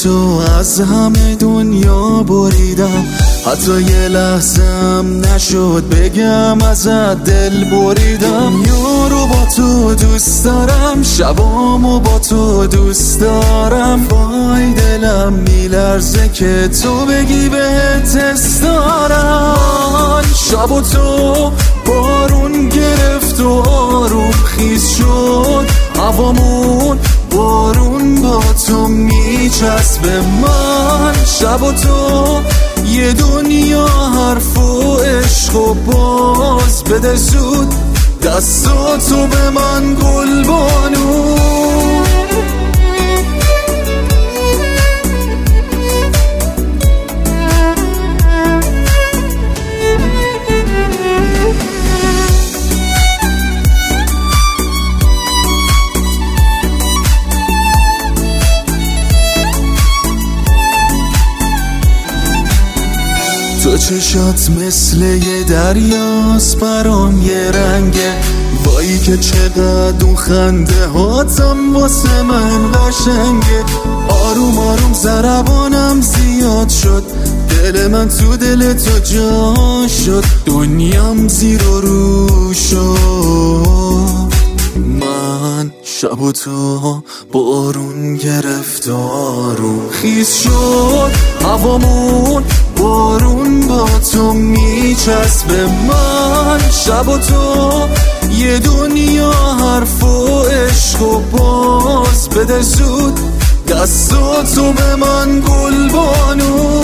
تو از همه دنیا بریدم، حتی یه لحظم نشد بگم ازت دل بریدم. یارو با تو دوست دارم، شبامو با تو دوست دارم، وای دلم میلرزه که تو بگی بهت حس دارم. شب و تو بارون گرفت و آروم خیز شد هوامون، بارون با تو میچسبه من. شب و تو یه دنیا حرف و عشق و باز بده زود دستاتو به من گلبانو. تو چشات مثل یه دریاست برام یه رنگه، وایی که چقدر اون خنده هاتم واسه من قشنگه. آروم آروم ضربانم زیاد شد، دل من تو دل تو جا شد، دنیام زیر و رو شد. من شب و تو بارون گرفت و آروم خیز شد هوامون، بارون با تو میچسبه من. شب و تو یه دنیا حرف و عشق و باز بده زود دستاتو به من گلبانو.